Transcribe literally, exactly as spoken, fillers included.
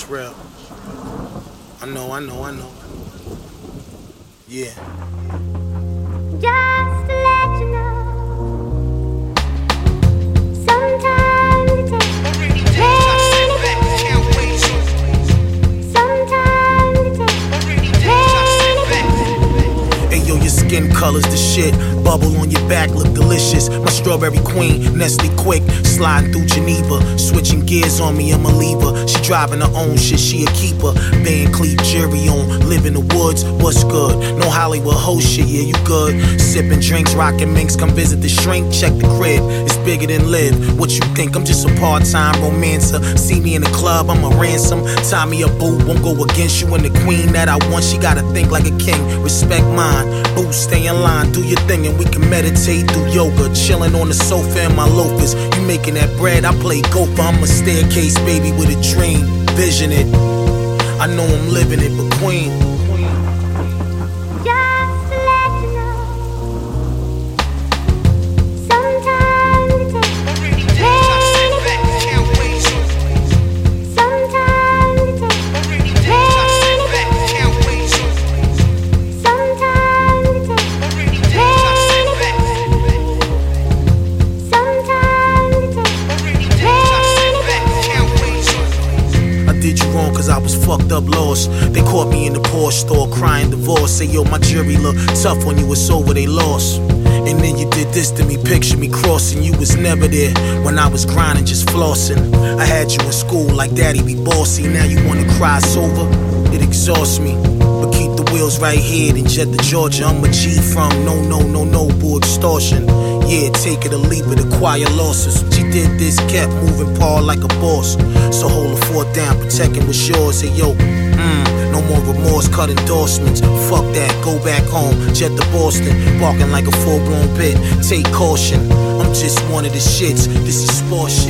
It's real. I know, I know, I know. Yeah. Just to let you know, sometimes it takes rainy days, sometimes it takes rainy days. Hey yo, your skin color's the shit. Bubble on your back look delicious. My strawberry queen, Nestle Quick, sliding through Geneva. Switching gears on me, I'm a lever. She driving her own shit, she a keeper. Van Cleef jury on, live in the woods, what's good? No Hollywood ho shit, yeah you good. Sipping drinks, rocking minks, come visit the shrink, check the crib. It's bigger than live. What you think? I'm just a part-time romancer. See me in the club, I'm a ransom. Tie me a boot, won't go against you. And the queen that I want, she gotta think like a king. Respect mine, boo, stay in line, do your thing. And we can meditate, do yoga, chilling on the sofa in my loafers. You making that bread, I play gopher. I'm a staircase baby with a dream, vision it. I know I'm living it, but queen. Just to let you know, sometimes it takes rainy days, sometimes it takes rainy days, sometimes it takes rainy days, sometimes it takes rainy days. I did you wrong cause I was fucked up lost. They caught me in the Porsche store crying divorce. Say yo, my jury look tough when you was over they lost. And then you did this to me, picture me crossing. You was never there when I was grinding, just flossing. I had you in school like daddy be bossy. Now you wanna cry it's over, it exhausts me. But keep the wheels right here and jet to Georgia. I'm a G from no, no, no, no, boo extortion. Yeah, take it or leave it, acquire losses. She did this, kept moving Paul like a boss. So hold the fort down, protecting what's yours. Hey yo, mmm, no more remorse, cut endorsements. Fuck that, go back home, jet to Boston. Barking like a full-blown pit, take caution. I'm just one of the shits, this is sports